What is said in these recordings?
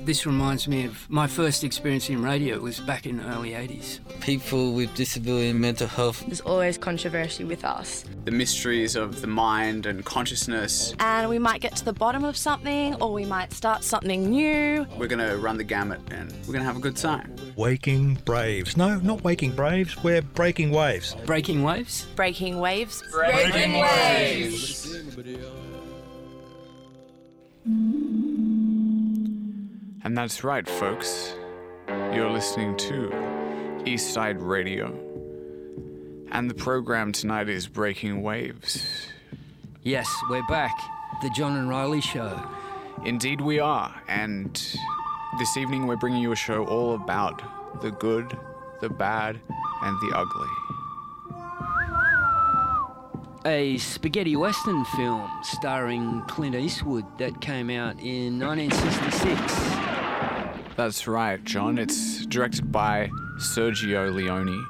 This reminds me of my first experience in radio. It was back in the early 80s. People with disability and mental health. There's always controversy with us. The mysteries of the mind and consciousness. And we might get to the bottom of something, or we might start something new. We're going to run the gamut and we're going to have a good time. Waking Braves. No, not Waking Braves. We're Breaking Waves. Breaking waves? Breaking waves. Breaking waves! And that's right, folks. You're listening to Eastside Radio. And the program tonight is Breaking Waves. Yes, we're back. The John and Riley Show. Indeed we are. And this evening we're bringing you a show all about the good, the bad, and the ugly. A spaghetti western film starring Clint Eastwood that came out in 1966. That's right, John. It's directed by Sergio Leone,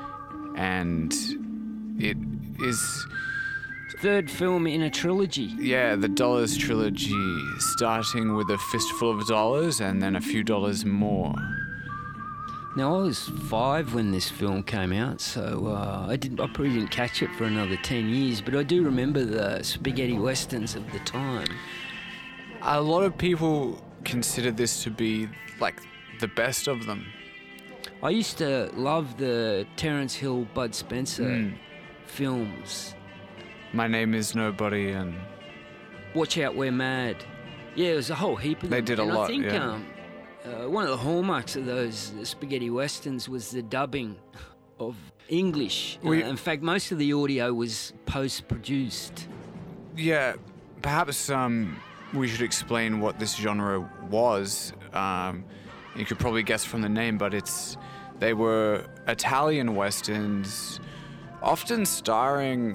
and it is... Third film in a trilogy. Yeah, the Dollars trilogy, starting with a fistful of dollars and then a few dollars more. Now, I was 5 when this film came out, so I probably didn't catch it for another 10 years, but I do remember the spaghetti westerns of the time. A lot of people consider this to be like the best of them. I used to love the Terence Hill, Bud Spencer films. My Name Is Nobody and... Watch Out, We're Mad. Yeah, there was a whole heap of them. They did a lot, I think, yeah. One of the hallmarks of those spaghetti westerns was the dubbing of English. In fact, most of the audio was post-produced. Yeah, perhaps we should explain what this genre was. You could probably guess from the name, but they were Italian westerns, often starring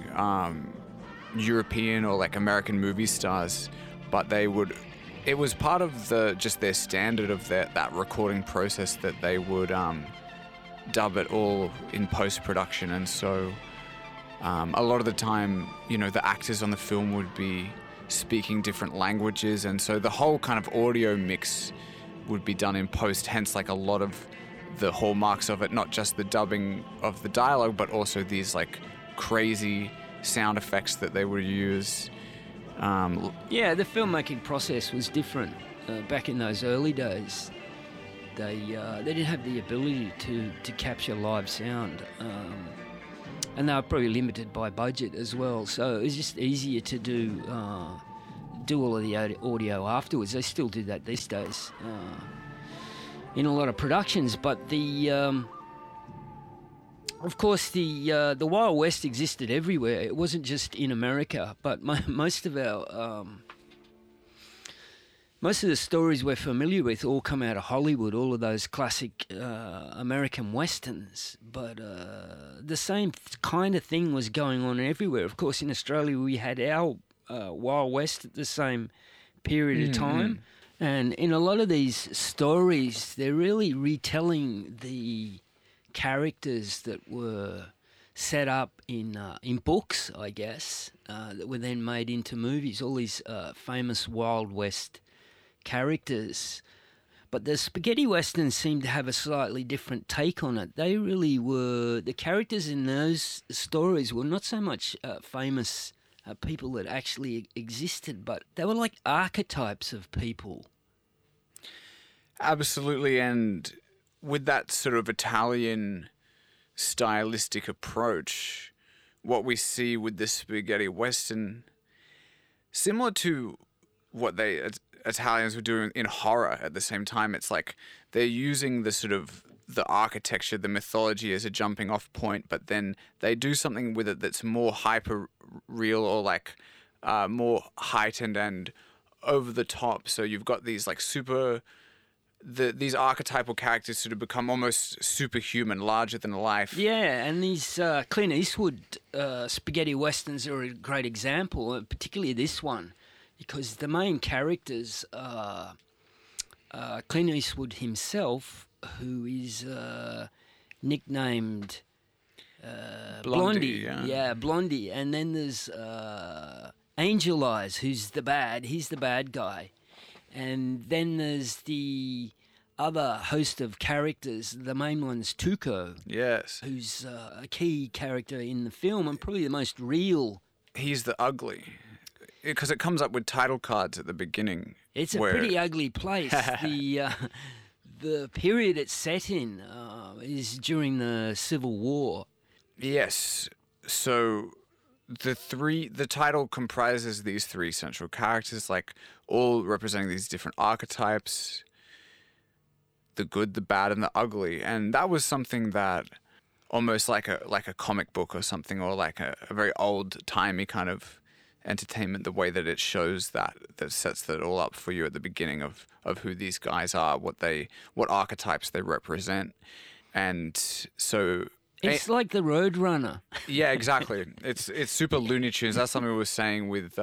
European or like American movie stars, but it was part of just their standard of that recording process that they would dub it all in post-production. And so a lot of the time, the actors on the film would be speaking different languages, and so the whole kind of audio mix would be done in post, hence like a lot of the hallmarks of it, not just the dubbing of the dialogue, but also these like crazy sound effects that they would use. Yeah, the filmmaking process was different back in those early days. They didn't have the ability to capture live sound, and they were probably limited by budget as well. So it was just easier to do all of the audio afterwards. They still do that these days in a lot of productions. But of course, the Wild West existed everywhere. It wasn't just in America, but most of the stories we're familiar with all come out of Hollywood, all of those classic American westerns. But the same kind of thing was going on everywhere. Of course, in Australia, we had our Wild West at the same period of time. And in a lot of these stories, they're really retelling the characters that were set up in books, I guess, that were then made into movies, all these famous Wild West characters. But the spaghetti westerns seem to have a slightly different take on it. They really were, the characters in those stories were not so much famous people that actually existed, but they were like archetypes of people. Absolutely, and with that sort of Italian stylistic approach, what we see with the spaghetti western, similar to what Italians were doing in horror at the same time, it's like they're using the sort of the architecture, the mythology as a jumping off point, but then they do something with it that's more hyper real or like more heightened and over the top. So you've got these like these archetypal characters sort of become almost superhuman, larger than life. Yeah, and these Clint Eastwood spaghetti westerns are a great example, particularly this one, because the main characters are Clint Eastwood himself, who is nicknamed Blondie. Yeah, Blondie. And then there's Angel Eyes, he's the bad guy. And then there's the other host of characters. The main one's Tuco, Yes. who's a key character in the film and probably the most real. He's the ugly. Because it comes up with title cards at the beginning. It's a where- pretty ugly place. The period it's set in is during the Civil War. Yes. So the title comprises these three central characters, like all representing these different archetypes: the good, the bad, and the ugly. And that was something that almost like a comic book or something, or like a very old timey kind of entertainment, the way that it shows that sets that all up for you at the beginning of who these guys are, what archetypes they represent. And so It's like the Roadrunner. yeah, exactly. It's super Looney Tunes. That's something we were saying with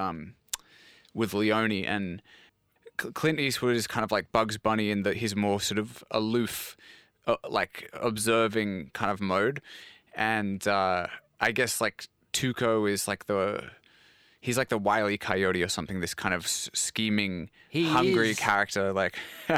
Leone, and Clint Eastwood is kind of like Bugs Bunny in that he's more sort of aloof, like observing kind of mode, and I guess like Tuco is like he's like the Wile E. Coyote or something. This kind of scheming, hungry is. character, like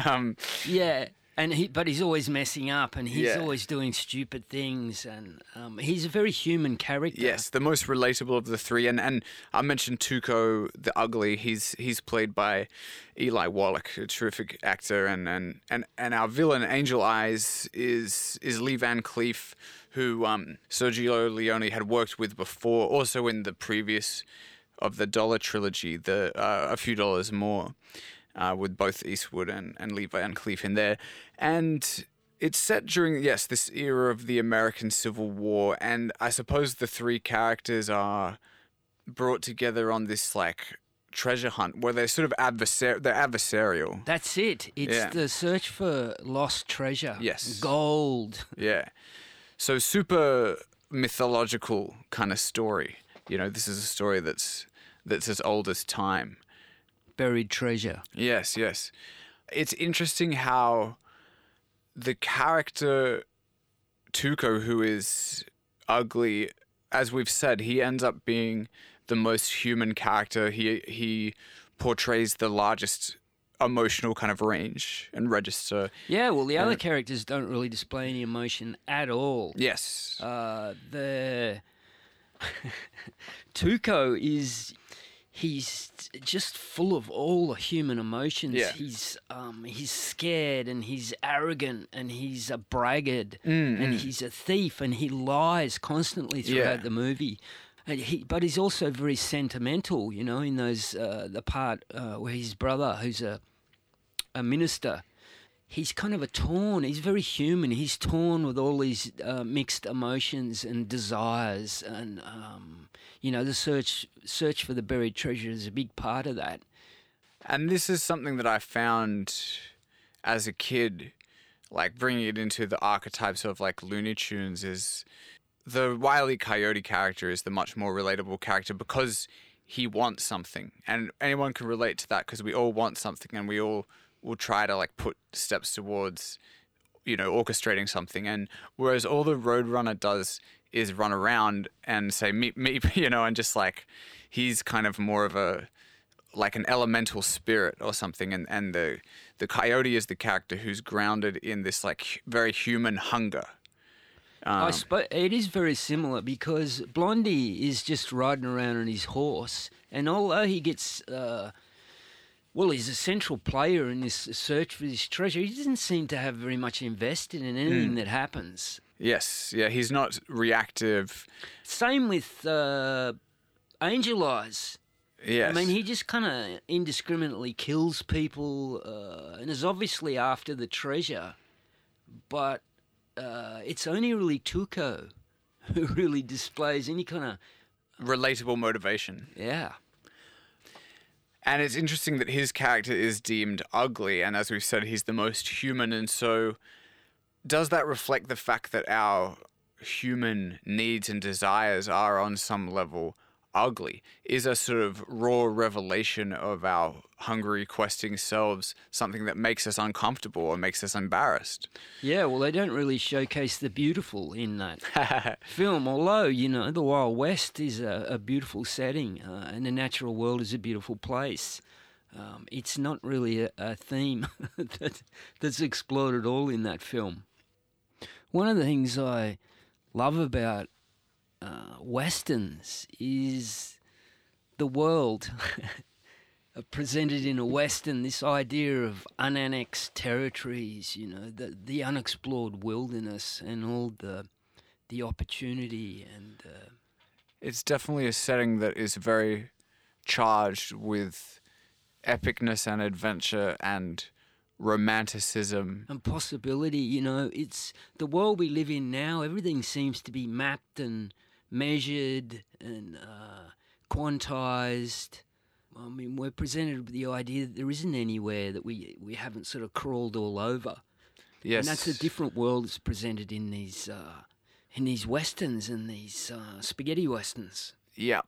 Yeah, but he's always messing up, and he's Yeah. always doing stupid things, and he's a very human character. yes, the most relatable of the three. And I mentioned Tuco the Ugly. He's played by Eli Wallach, a terrific actor, and our villain Angel Eyes is Lee Van Cleef, who Sergio Leone had worked with before, also in the previous of the Dollar trilogy, the A Few Dollars More, with both Eastwood and Lee Van Cleef in there. And it's set during, yes, this era of the American Civil War, and I suppose the three characters are brought together on this like treasure hunt where they're sort of they're adversarial. That's it. It's Yeah. the search for lost treasure. Yes. Gold. Yeah. So super mythological kind of story. You know, this is a story that's as old as time. Buried treasure. Yes, yes. It's interesting how the character Tuco, who is ugly, as we've said, he ends up being the most human character. He portrays the largest emotional kind of range and register. Yeah, well, the other characters don't really display any emotion at all. Yes. The Tuco he's just full of all the human emotions. Yeah. He's scared, and he's arrogant, and he's a braggart, and he's a thief, and he lies constantly throughout Yeah. the movie. And but he's also very sentimental, you know, in those the part where his brother, who's a minister, he's kind of he's very human. He's torn with all these mixed emotions and desires, and you know, the search for the buried treasure is a big part of that. And this is something that I found as a kid, like bringing it into the archetypes of like Looney Tunes, is the Wile E. Coyote character is the much more relatable character because he wants something. And anyone can relate to that because we all want something, and we all will try to like put steps towards, you know, orchestrating something. And whereas all the Roadrunner does is run around and say, meet me, you know, and just like, he's kind of more of like an elemental spirit or something. And the coyote is the character who's grounded in this like very human hunger. I suppose it is very similar because Blondie is just riding around on his horse, and although he gets, he's a central player in this search for this treasure, he doesn't seem to have very much invested in anything that happens. Yes, yeah, he's not reactive. Same with Angel Eyes. Yes. I mean, he just kind of indiscriminately kills people and is obviously after the treasure, but it's only really Tuco who really displays any kind of... relatable motivation. Yeah. And it's interesting that his character is deemed ugly, and as we've said, he's the most human, and so does that reflect the fact that our human needs and desires are on some level ugly? Is a sort of raw revelation of our hungry, questing selves something that makes us uncomfortable or makes us embarrassed? Yeah, well, they don't really showcase the beautiful in that film, although, you know, the Wild West is a beautiful setting and the natural world is a beautiful place. It's not really a theme that's explored at all in that film. One of the things I love about Westerns is the world presented in a Western, this idea of unannexed territories, the unexplored wilderness and all the opportunity and... It's definitely a setting that is very charged with epicness and adventure and romanticism. And possibility, it's the world we live in now. Everything seems to be mapped and measured and quantized. I mean, we're presented with the idea that there isn't anywhere that we haven't sort of crawled all over. Yes. And that's a different world that's presented in these westerns and these spaghetti westerns. Yeah,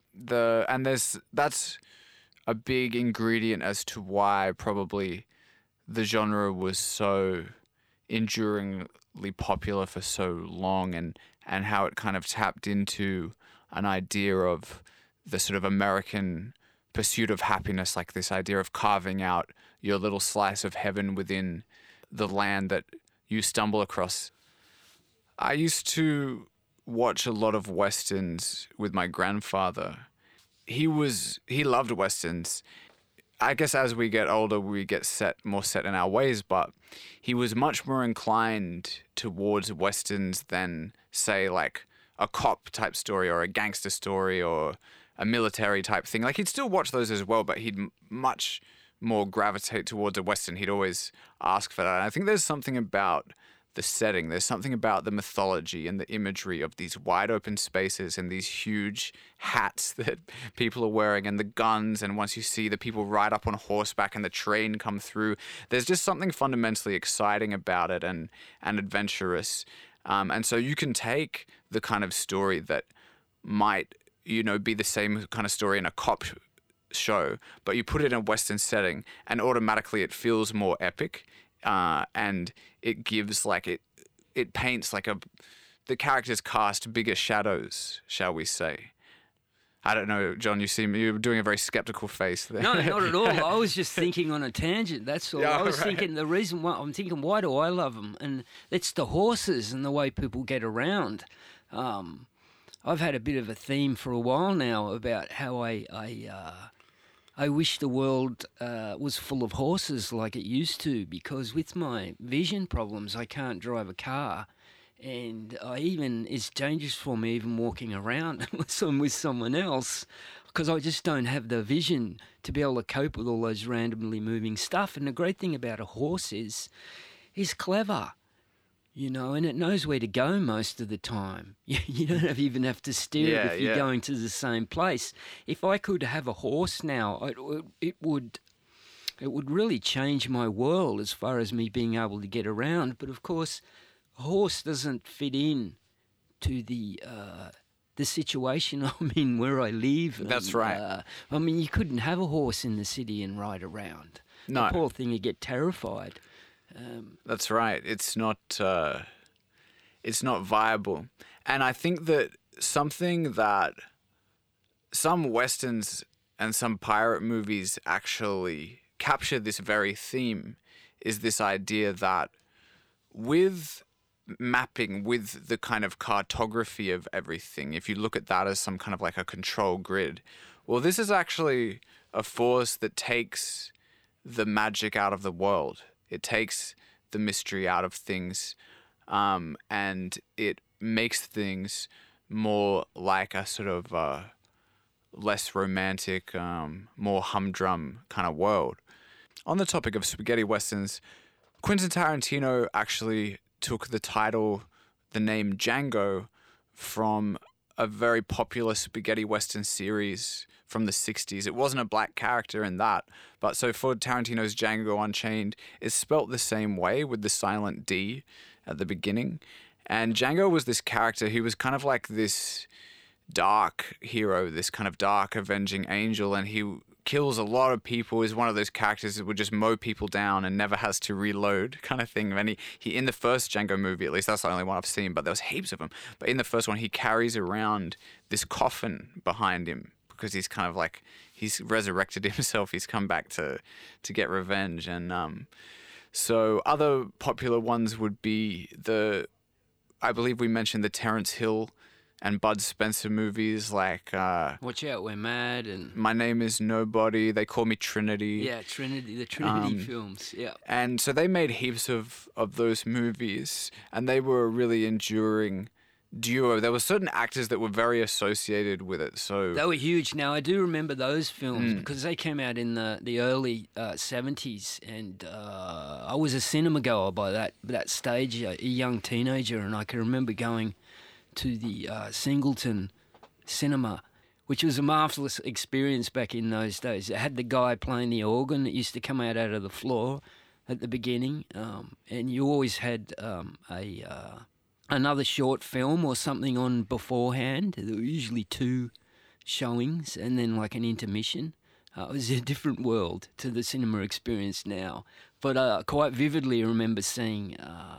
that's a big ingredient as to why probably the genre was so enduringly popular for so long, and how it kind of tapped into an idea of the sort of American pursuit of happiness, like this idea of carving out your little slice of heaven within the land that you stumble across. I used to watch a lot of Westerns with my grandfather. He loved Westerns. I guess as we get older, we get more set in our ways, but he was much more inclined towards Westerns than, say, like a cop type story or a gangster story or a military type thing. Like, he'd still watch those as well, but he'd much more gravitate towards a Western. He'd always ask for that. And I think there's something about the setting. There's something about the mythology and the imagery of these wide open spaces and these huge hats that people are wearing and the guns. And once you see the people ride up on horseback and the train come through, there's just something fundamentally exciting about it and adventurous. And so you can take the kind of story that might, be the same kind of story in a cop show, but you put it in a Western setting and automatically it feels more epic. And it gives it paints the characters cast bigger shadows, shall we say. I don't know, John, you're doing a very skeptical face there. No, not at all. I was just thinking on a tangent, that's all. Yeah, I was right. thinking the reason why, why do I love them? And it's the horses and the way people get around. I've had a bit of a theme for a while now about how I wish the world was full of horses like it used to, because with my vision problems, I can't drive a car. And it's dangerous for me even walking around unless I'm with someone else, because I just don't have the vision to be able to cope with all those randomly moving stuff. And the great thing about a horse is clever, and it knows where to go most of the time. You don't even have to steer it if you're going to the same place. If I could have a horse now, it would really change my world as far as me being able to get around. But of course, a horse doesn't fit in to the situation I'm in where I live. That's right. You couldn't have a horse in the city and ride around. No. The poor thing would get terrified. That's right. It's not viable. And I think that something that some Westerns and some pirate movies actually capture this very theme is this idea that with mapping, with the kind of cartography of everything, if you look at that as some kind of like a control grid, well, this is actually a force that takes the magic out of the world. It takes the mystery out of things, and it makes things more like a sort of less romantic, more humdrum kind of world. On the topic of spaghetti westerns, Quentin Tarantino actually took the name Django, from a very popular spaghetti western series from the 60s. It wasn't a black character in that, but so for Tarantino's Django Unchained, it's spelt the same way with the silent D at the beginning. And Django was this character who was kind of like this dark hero, this kind of dark avenging angel, and he kills a lot of people, is one of those characters that would just mow people down and never has to reload kind of thing. And he in the first Django movie, at least that's the only one I've seen, but there was heaps of them. But in the first one, he carries around this coffin behind him because he's kind of like, he's resurrected himself. He's come back to get revenge. And so other popular ones would be I believe we mentioned the Terence Hill and Bud Spencer movies like Watch Out, We're Mad, and My Name Is Nobody, They Call Me Trinity. yeah, the Trinity films. Yeah. And so they made heaps of those movies, and they were a really enduring duo. There were certain actors that were very associated with it. So They were huge. Now, I do remember those films because they came out in the early 70s, and I was a cinema goer by that stage, a young teenager, and I can remember going to the Singleton Cinema, which was a marvellous experience back in those days. It had the guy playing the organ that used to come out of the floor at the beginning, and you always had another short film or something on beforehand. There were usually 2 showings and then like an intermission. It was a different world to the cinema experience now. But I quite vividly remember seeing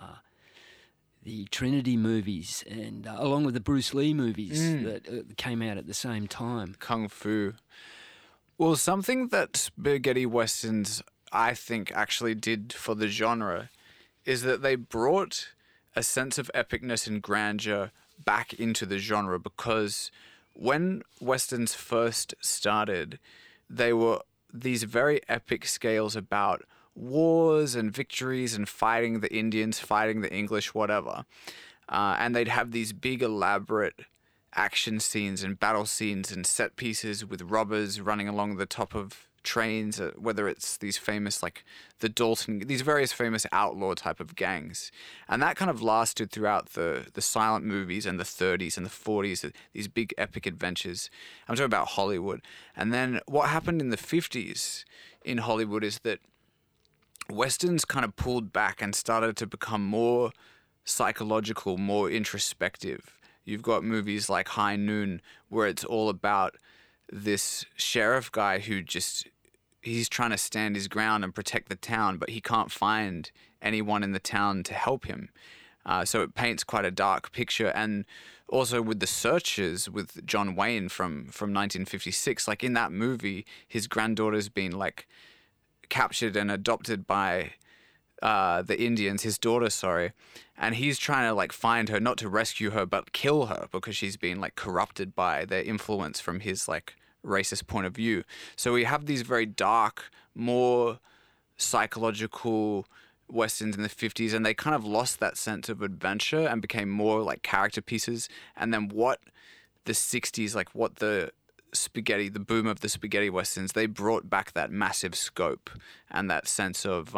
the Trinity movies and along with the Bruce Lee movies that came out at the same time. Kung Fu. Well, something that spaghetti westerns, I think, actually did for the genre is that they brought a sense of epicness and grandeur back into the genre, because when westerns first started, they were these very epic scales about wars and victories and fighting the Indians, fighting the English, whatever. And they'd have these big elaborate action scenes and battle scenes and set pieces with robbers running along the top of trains, whether it's these famous, like the Dalton, these various famous outlaw type of gangs. And that kind of lasted throughout the silent movies and the 30s and the 40s, these big epic adventures. I'm talking about Hollywood. And then what happened in the 50s in Hollywood is that westerns kind of pulled back and started to become more psychological, more introspective. You've got movies like High Noon, where it's all about this sheriff guy who he's trying to stand his ground and protect the town, but he can't find anyone in the town to help him. So it paints quite a dark picture. And also with The Searchers with John Wayne from 1956, like in that movie, his granddaughter's been like captured and adopted by the Indians, his daughter, sorry, and he's trying to like find her, not to rescue her, but kill her because she's been like corrupted by their influence from his like racist point of view. So we have these very dark, more psychological westerns in the 50s, and they kind of lost that sense of adventure and became more like character pieces. And then what the 60s, like what the boom of the spaghetti westerns, they brought back that massive scope and that sense of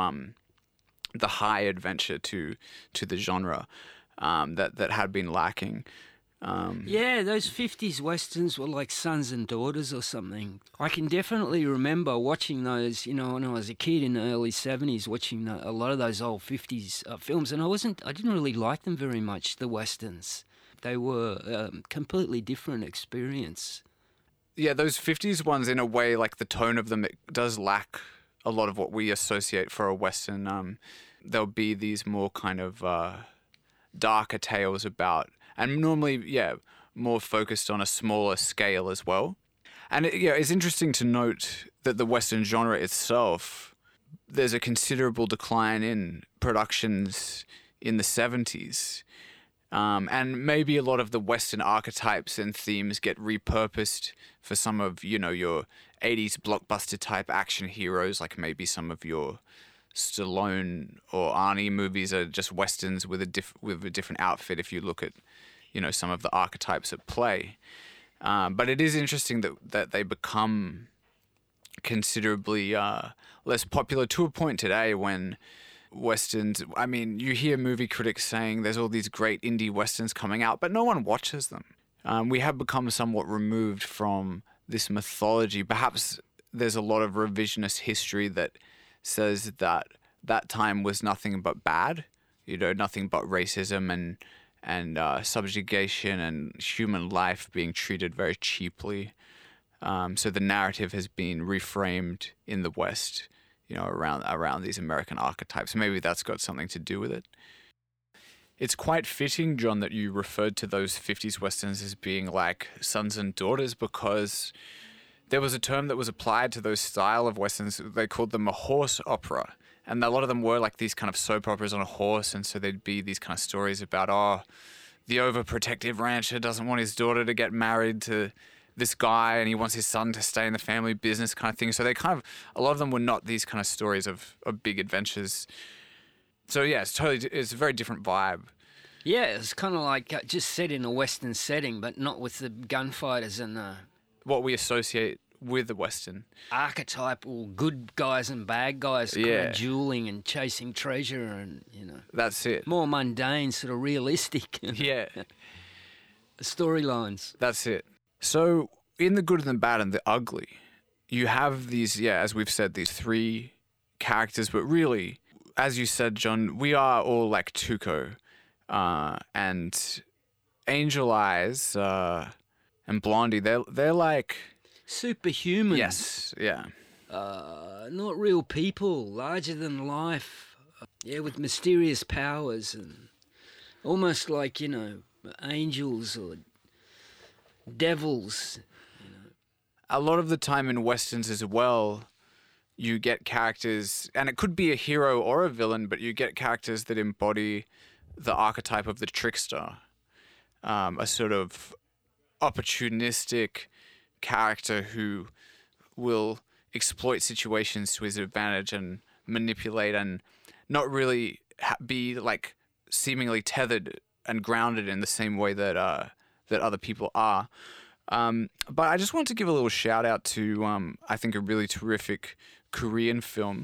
the high adventure to the genre that had been lacking. Yeah, those 50s westerns were like Sons and Daughters or something. I can definitely remember watching those, when I was a kid in the early 70s, watching a lot of those old 50s films, and I didn't really like them very much, the westerns. They were a completely different experience. Yeah, those 50s ones, in a way, like the tone of them, it does lack a lot of what we associate for a western. There'll be these more kind of darker tales about, and normally, more focused on a smaller scale as well. And it's interesting to note that the western genre itself, there's a considerable decline in productions in the 70s. And maybe a lot of the western archetypes and themes get repurposed for some of, your 80s blockbuster type action heroes, like maybe some of your Stallone or Arnie movies are just westerns with a different outfit if you look at, some of the archetypes at play. But it is interesting that they become considerably less popular to a point today when westerns, I mean, you hear movie critics saying there's all these great indie westerns coming out, but no one watches them. We have become somewhat removed from this mythology. Perhaps there's a lot of revisionist history that says that time was nothing but bad, nothing but racism and subjugation and human life being treated very cheaply. So the narrative has been reframed in the West, around these American archetypes. Maybe that's got something to do with it. It's quite fitting, John, that you referred to those 50s westerns as being like Sons and Daughters, because there was a term that was applied to those style of westerns. They called them a horse opera. And a lot of them were like these kind of soap operas on a horse. And so there'd be these kind of stories about, the overprotective rancher doesn't want his daughter to get married to this guy and he wants his son to stay in the family business kind of thing. So a lot of them were not these kind of stories of big adventures. So yeah, it's a very different vibe. Yeah, it's kind of like just set in a Western setting, but not with the gunfighters and the What we associate with the Western. archetypal good guys and bad guys kind Yeah. of dueling and chasing treasure and, That's it. more mundane, sort of realistic Yeah, storylines. that's it. So in The Good and the Bad and the Ugly, you have these, as we've said, these three characters, but really, as you said, John, we are all like Tuco. And Angel Eyes and Blondie, they're like... Superhumans. Yes, yeah. Not real people, larger than life. With mysterious powers and almost like, angels or devils. A lot of the time in Westerns as well, you get characters, and it could be a hero or a villain, but you get characters that embody the archetype of the trickster, a sort of opportunistic character who will exploit situations to his advantage and manipulate and not really be like seemingly tethered and grounded in the same way that other people are. But I just want to give a little shout out to I think a really terrific Korean film,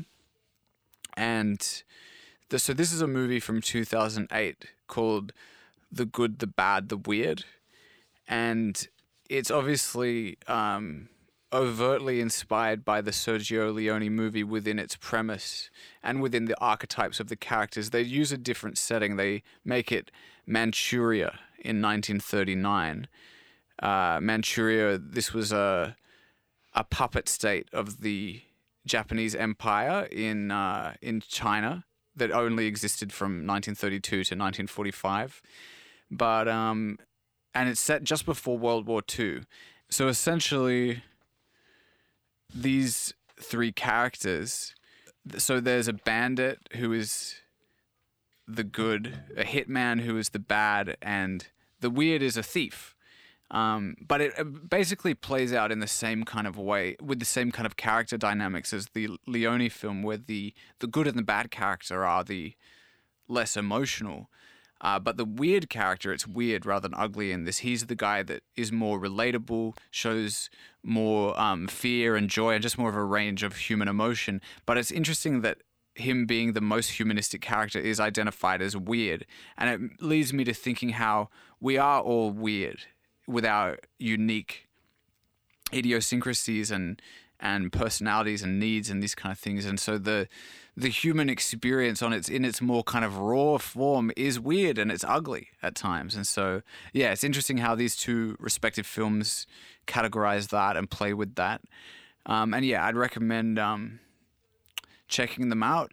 and so this is a movie from 2008 called The Good, the Bad, the Weird, and it's obviously overtly inspired by the Sergio Leone movie within its premise and within the archetypes of the characters. They use a different setting. They make it Manchuria in 1939. Manchuria, this was a puppet state of the Japanese Empire in China that only existed from 1932 to 1945. But and it's set just before World War II. So essentially, these three characters, so there's a bandit who is the good, a hitman who is the bad, and the weird is a thief. But it basically plays out in the same kind of way, with the same kind of character dynamics as the Leone film, where the good and the bad character are the less emotional. But the weird character, it's weird rather than ugly in this. He's the guy that is more relatable, shows more fear and joy, and just more of a range of human emotion. But it's interesting that him being the most humanistic character is identified as weird. And it leads me to thinking how we are all weird with our unique idiosyncrasies and personalities and needs and these kind of things. And so the human experience in its more kind of raw form is weird and it's ugly at times. And so, yeah, it's interesting how these two respective films categorize that and play with that. And yeah, I'd recommend checking them out.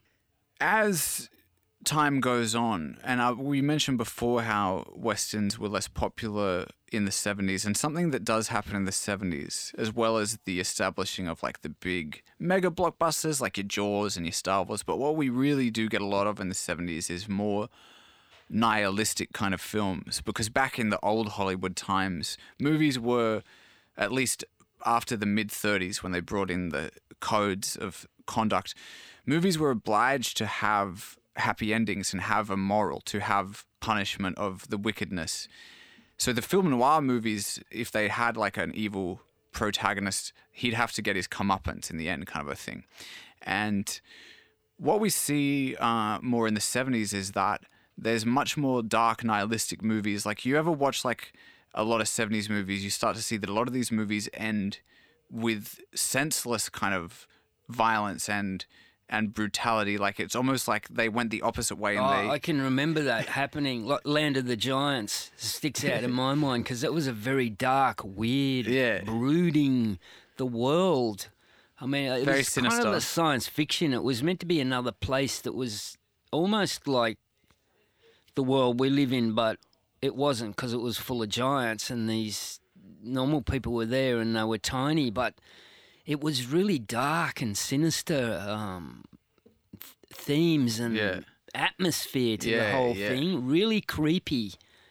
As time goes on, and we mentioned before how Westerns were less popular in the 70s, and something that does happen in the 70s, as well as the establishing of like the big mega blockbusters like your Jaws and your Star Wars, but what we really do get a lot of in the 70s is more nihilistic kind of films, because back in the old Hollywood times, movies were, at least after the mid-30s when they brought in the codes of conduct, movies were obliged to have happy endings and have a moral, to have punishment of the wickedness. So the film noir movies, if they had like an evil protagonist, he'd have to get his comeuppance in the end, kind of a thing. And what we see more in the 70s is that there's much more dark nihilistic movies. Like you ever watch like a lot of 70s movies, you start to see that a lot of these movies end with senseless kind of violence and brutality. Like it's almost like they went the opposite way. And I can remember that happening. Like Land of the Giants sticks out in my mind because it was a very dark, weird, brooding, the world. I mean, it very was sinister. Kind of a science fiction. It was meant to be another place that was almost like the world we live in, but it wasn't, because it was full of giants and these normal people were there and they were tiny, but it was really dark and sinister themes and atmosphere to the whole thing. Really creepy.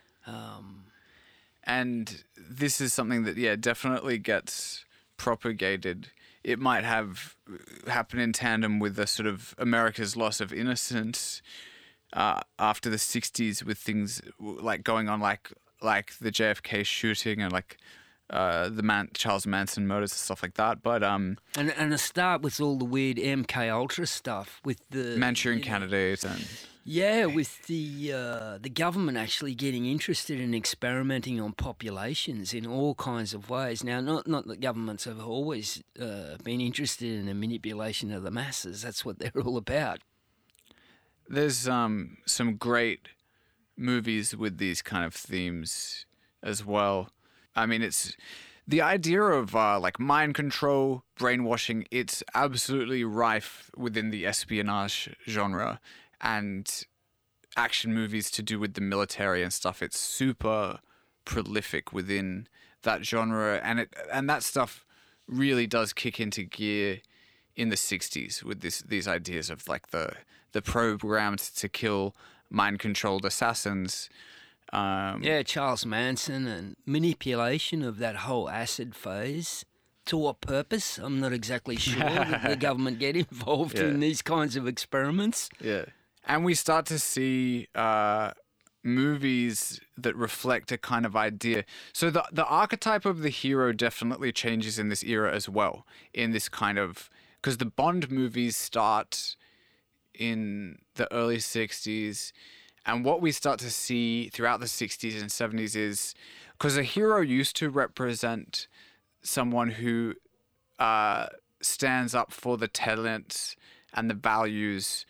And this is something that, definitely gets propagated. It might have happened in tandem with the sort of America's loss of innocence after the 60s, with things like going on like the JFK shooting and like the Charles Manson murders and stuff like that. But and the start with all the weird MK Ultra stuff with the Manchurian Candidate and with the government actually getting interested in experimenting on populations in all kinds of ways. Now, not that governments have always been interested in the manipulation of the masses. That's what they're all about. There's some great movies with these kind of themes as well. I mean, it's the idea of like mind control, brainwashing. It's absolutely rife within the espionage genre and action movies to do with the military and stuff. It's super prolific within that genre, and that stuff really does kick into gear in the 60s with these ideas of like the programmed to kill mind-controlled assassins. Charles Manson and manipulation of that whole acid phase. To what purpose? I'm not exactly sure that the government get involved in these kinds of experiments. Yeah. And we start to see movies that reflect a kind of idea. So the archetype of the hero definitely changes in this era as well, in this kind of... Because the Bond movies start in the early 60s, and what we start to see throughout the 60s and 70s is... Because a hero used to represent someone who stands up for the talents and the values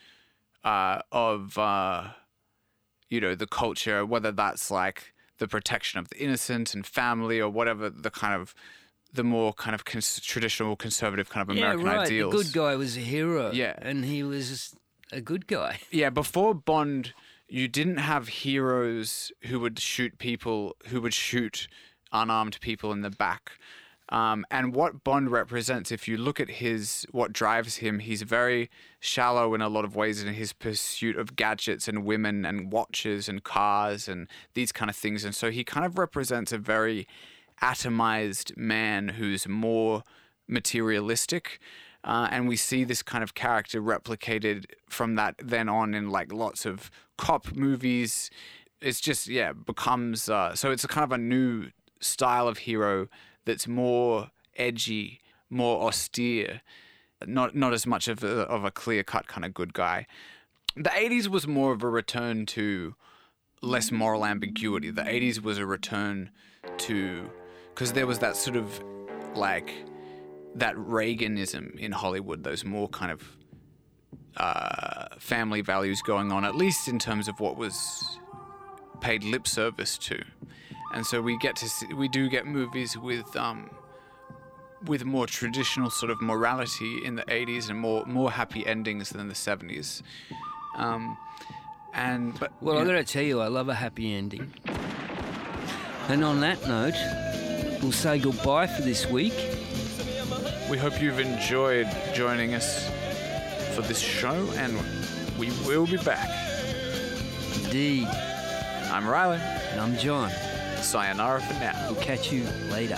of the culture, whether that's like the protection of the innocent and family or whatever the more kind of traditional conservative kind of American ideals. The good guy was a hero. Yeah. And he was a good guy. Yeah, before Bond, you didn't have heroes who would shoot people, who would shoot unarmed people in the back. And what Bond represents, if you look at what drives him, he's very shallow in a lot of ways in his pursuit of gadgets and women and watches and cars and these kind of things. And so he kind of represents a very atomized man who's more materialistic. And we see this kind of character replicated from that then on in like lots of cop movies. It's just, becomes... so it's a kind of a new style of hero that's more edgy, more austere, not as much of a clear-cut kind of good guy. The 80s was more of a return to less moral ambiguity. The 80s was a return to... Because there was that sort of, like, that Reaganism in Hollywood, those more kind of family values going on, at least in terms of what was paid lip service to. And so we do get movies with more traditional sort of morality in the 80s and more happy endings than the 70s. I've got to tell you, I love a happy ending. And on that note, we'll say goodbye for this week. We hope you've enjoyed joining us for this show, and we will be back. Indeed. I'm Riley. And I'm John. Sayonara for now. We'll catch you later.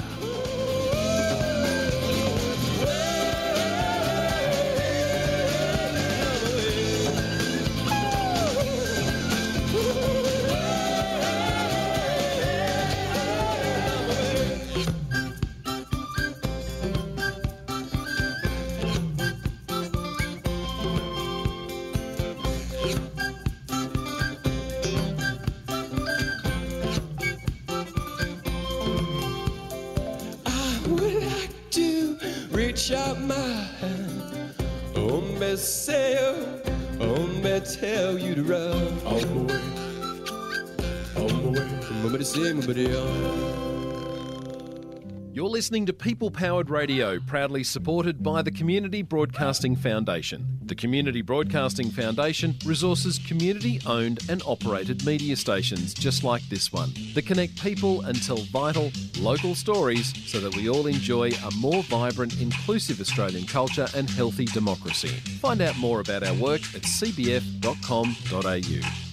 Reach out my hand, oh me say oh me tell you to run. On my way, say my buddy. You're listening to People Powered Radio, proudly supported by the Community Broadcasting Foundation. The Community Broadcasting Foundation resources community-owned and operated media stations just like this one that connect people and tell vital, local stories so that we all enjoy a more vibrant, inclusive Australian culture and healthy democracy. Find out more about our work at cbf.com.au.